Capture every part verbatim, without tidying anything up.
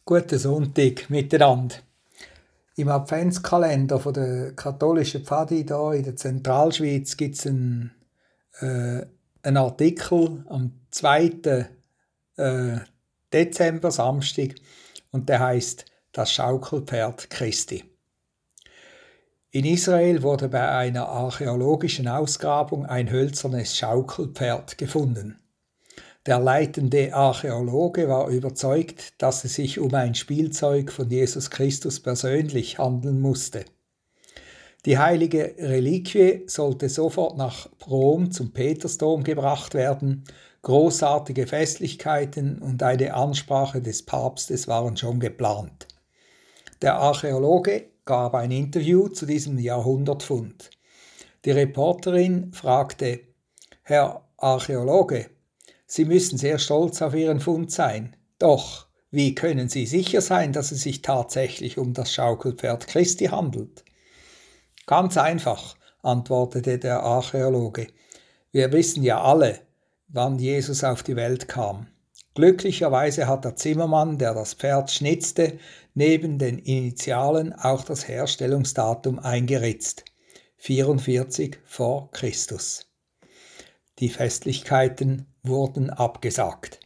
Guten Sonntag miteinander. Im Adventskalender von der katholischen Pfadi hier in der Zentralschweiz gibt es einen, äh, einen Artikel am zweiten Äh, Dezember, Samstag, und der heißt Das Schaukelpferd Christi. In Israel wurde bei einer archäologischen Ausgrabung ein hölzernes Schaukelpferd gefunden. Der leitende Archäologe war überzeugt, dass es sich um ein Spielzeug von Jesus Christus persönlich handeln musste. Die heilige Reliquie sollte sofort nach Rom zum Petersdom gebracht werden. Großartige Festlichkeiten und eine Ansprache des Papstes waren schon geplant. Der Archäologe gab ein Interview zu diesem Jahrhundertfund. Die Reporterin fragte: Herr Archäologe, Sie müssen sehr stolz auf Ihren Fund sein. Doch, wie können Sie sicher sein, dass es sich tatsächlich um das Schaukelpferd Christi handelt? Ganz einfach, antwortete der Archäologe. Wir wissen ja alle, wann Jesus auf die Welt kam. Glücklicherweise hat der Zimmermann, der das Pferd schnitzte, neben den Initialen auch das Herstellungsdatum eingeritzt. vierundvierzig vor Christus. Die Festlichkeiten wurden abgesagt.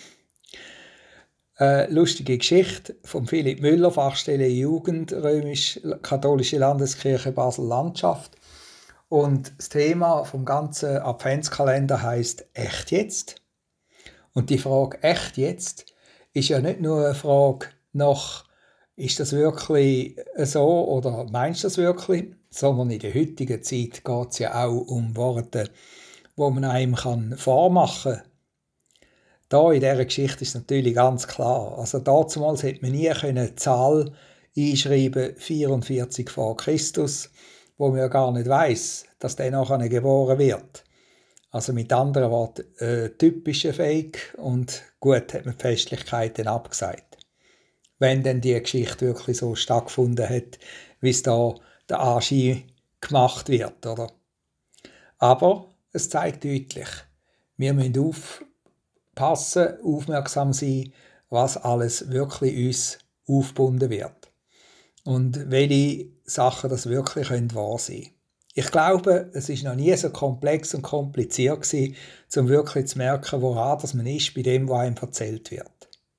Äh, lustige Geschichte von Philipp Müller, Fachstelle Jugend, römisch-katholische Landeskirche Basel-Landschaft. Und das Thema vom ganzen Adventskalender heißt Echt jetzt? Und die Frage Echt jetzt ist ja nicht nur eine Frage nach, ist das wirklich so oder meinst du das wirklich? Sondern in der heutigen Zeit geht es ja auch um Worte, wo man einem kann vormachen kann. Da in dieser Geschichte ist natürlich ganz klar. Also damals hätte man nie eine Zahl einschreiben, vierundvierzig vor Christus, wo man ja gar nicht weiss, dass der nachher geboren wird. Also mit anderen Worten, äh, typische Fake, und gut hat man die Festlichkeiten abgesagt. Wenn denn die Geschichte wirklich so stattgefunden hat, wie es da der Anschein gemacht wird, oder? Aber es zeigt deutlich, wir müssen aufpassen, aufmerksam sein, was alles wirklich uns aufgebunden wird. Und welche Sachen das wirklich wahr sein können. Ich glaube, es ist noch nie so komplex und kompliziert gewesen, um wirklich zu merken, woran das man ist bei dem, was einem erzählt wird.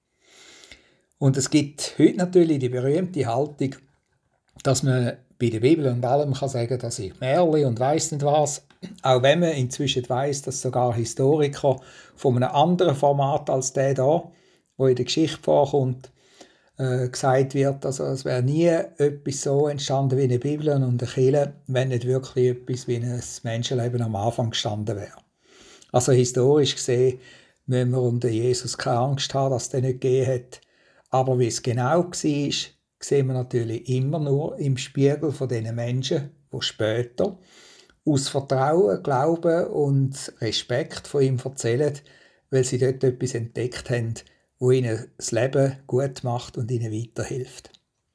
Und es gibt heute natürlich die berühmte Haltung, dass man bei der Bibel und allem kann sagen, dass ich Märchen und weiss nicht was, auch wenn man inzwischen weiss, dass sogar Historiker von einem anderen Format als der da, wo in der Geschichte vorkommt, äh, gesagt wird, also es wäre nie etwas so entstanden wie eine Bibel und eine Kirche, wenn nicht wirklich etwas wie ein Menschenleben am Anfang gestanden wäre. Also historisch gesehen müssen wir um den Jesus keine Angst haben, dass es den nicht gegeben hat. Aber wie es genau war, sehen wir natürlich immer nur im Spiegel von diesen Menschen, die später aus Vertrauen, Glauben und Respekt von ihm erzählen, weil sie dort etwas entdeckt haben, wo ihnen das Leben gut macht und ihnen weiterhilft.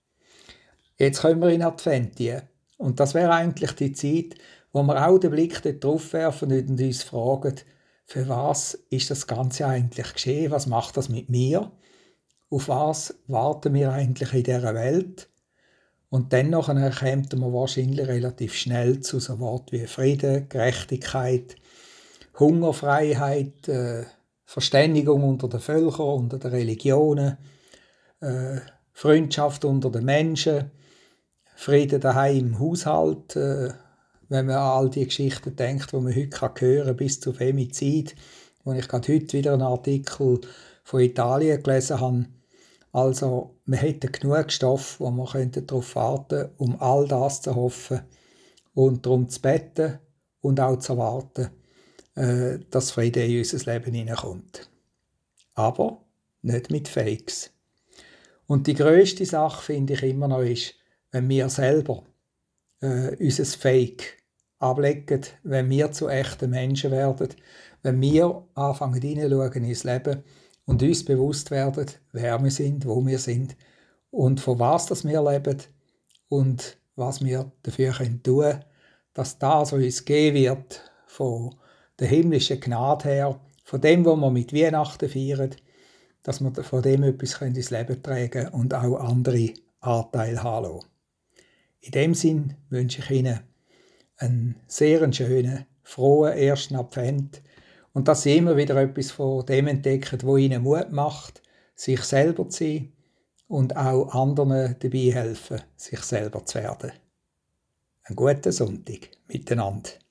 Jetzt kommen wir in Advent. Und das wäre eigentlich die Zeit, wo wir auch den Blick darauf werfen und uns fragen, für was ist das Ganze eigentlich geschehen? Was macht das mit mir? Auf was warten wir eigentlich in dieser Welt? Und dennoch kommen wir wahrscheinlich relativ schnell zu so Worten wie Frieden, Gerechtigkeit, Hungerfreiheit, äh, Verständigung unter den Völkern, unter den Religionen, äh, Freundschaft unter den Menschen, Frieden daheim im Haushalt, äh, wenn man an all die Geschichten denkt, die man heute hören kann, bis zu Femizid, wo ich gerade heute wieder einen Artikel von Italien gelesen habe. Also, wir hätten genug Stoff, wo wir darauf warten könnten, um all das zu hoffen und darum zu beten und auch zu erwarten, äh, dass Friede in unser Leben hineinkommt. Aber nicht mit Fakes. Und die grösste Sache, finde ich immer noch, ist, wenn wir selber äh, unser Fake ablegen, wenn wir zu echten Menschen werden, wenn wir anfangen hineinschauen ins Leben und uns bewusst werden, wer wir sind, wo wir sind und von was das wir leben und was wir dafür tun können, dass das uns geben wird von der himmlischen Gnade her, von dem, was wir mit Weihnachten feiern, dass wir von dem etwas ins Leben tragen und auch andere Anteil haben lassen. In dem Sinn wünsche ich Ihnen einen sehr schönen, frohen ersten Advent und dass Sie immer wieder etwas von dem entdecken, wo Ihnen Mut macht, sich selber zu sein und auch anderen dabei helfen, sich selber zu werden. Einen guten Sonntag miteinander.